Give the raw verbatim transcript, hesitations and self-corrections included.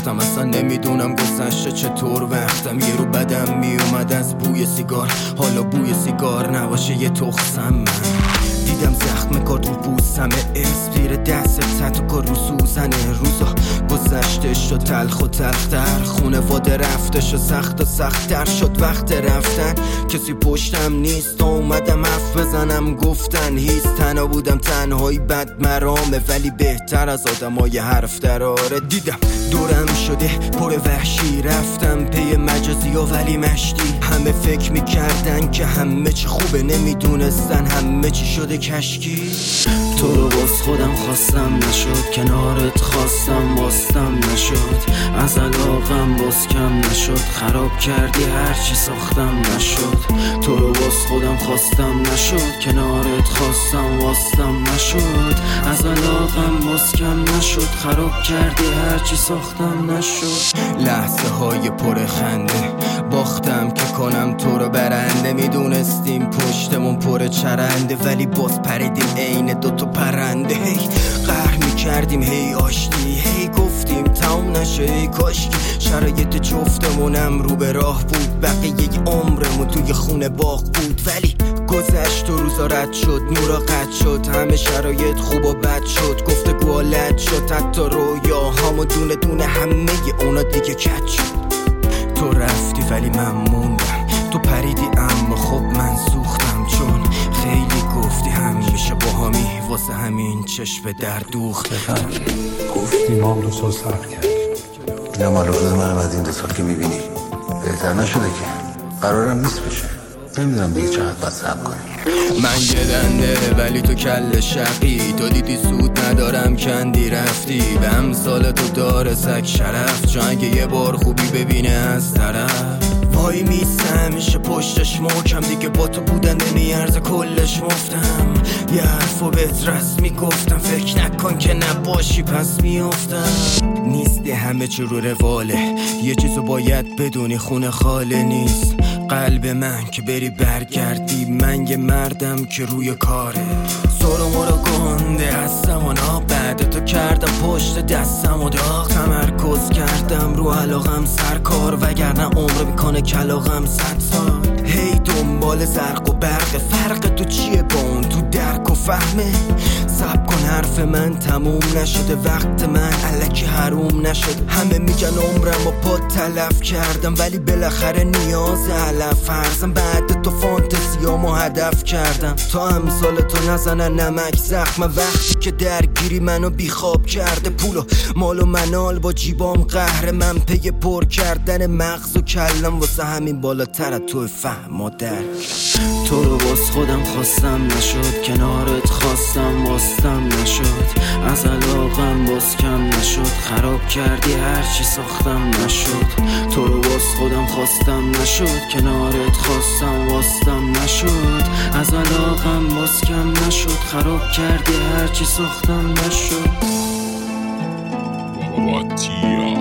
ساختم، اصلا نمیدونم گذشته چطور وقتم. یه رو بدم میومد از بوی سیگار، حالا بوی سیگار نباشه یه تخسم. من دیدم زخم کار رو بوسم، اسپیر دست تتو کار رو سوزنه. روزا گذشته شد تلخ و تلختر، خونواده رفته شد سخت و سختتر شد. وقت رفتن کسی پشتم نیست، اومدم حرف بزنم گفتن هیست. تنها بودم تنهایی بد مرامه، ولی بهتر از آدمای حرف دراره. دیدم دورم شده پر وحشی، رفتم پی مجازی و ولی مشتی. همه فکر میکردن که همه چی خوبه، نمیدونستن همه چی شده کشکی. تو رو باز خودم خواستم نشد، کنارت خواستم باستم نشد. از علاقم باز کم نشد، خراب کردی هرچی ساختم نشد. تو رو باز خودم خواستم نشد، کنارت خواستم باستم نشد. از علاقم باز کم نشد، خراب کردی هرچی ساختم نشد. لحظه های پر خنده باختم که کنم تو رو برنده. میدونستیم پشتمون پر چرنده، ولی باز پریدیم عین دوتا پرنده. هی قهر میکردیم هی آشتی، هی گفتیم تموم نشه هی کاشکی. شرایط جفتمونم رو به راه بود، بقیه عمرمون توی خونه باغ بود. ولی گذشت و روزا رد شد، نورا قطع شد، همه شرایط خوب و بد شد. گفتگو لد شد، حتی رویاهامو دونه دونه همه اونا دیگه کج شد. تو رفتی ولی من موندم، تو پریدی اما خب من سوختم. چون خیلی گفتی همیشه با همی، واسه همین چشم در دوخته. گفتی ما هم دو سال صبر کرد. نه مال خود منم از این دو سال که میبینی بهتر نشده که، قرارم نیست بشه. نمیدونم دیگه چقدر باید صبر کنی. من گدنده ولی تو کل شقی، تو دیدی سود ندارم کندی رفتی. به امثال تو داره سگ شرف، چون اگه یه بار خوبی ببینه از طرف. وای میسم میشه پشتش محکم، دیگه با تو بودن نمیارزه کلش مفتم. یه حرفو بهت رسمی گفتم، فکر نکن که نباشی پس میافتم. نیستی همه چی رو رواله، یه چیزو باید بدونی خونه خاله نیست. قلب من که بری برگردی، من یه مردم که روی کاره. سرو مرا گنده هستم و نا، بعد تو کردم پشت دستم و داغ. تمرکز کردم رو علاقم سرکار، وگرنه عمر میکنه کلاغم صد سال. هی دنبال زرق و برق، فرق تو چیه با اون تو درک و فهمه؟ صبر کن حرف من تموم نشده، وقت من الکی حروم نشد. همه میگن عمرم و پا تلف کردم، ولی بالاخره نیاز علف فرزم. بعد تو فانتزیامو هدف کردم، تا امثال تو نزنن نمک زخم. وقتی که درگیری منو بیخواب کرده، پول و مال و منال با جیبام قهر من. پی پر کردن مغز و کلم، واسه همین بالاتر تو فهم و درک. تو رو باز خودم خواستم نشد، کنارت خواستم باستم نشد. از علاقم باز کم نشد، خراب کردی هرچی ساختم نشد. تو رو باز خودم خواستم نشد، کنارت خواستم باستم نشد. از علاقم باز کم نشد، خراب کردی هرچی ساختم نشد.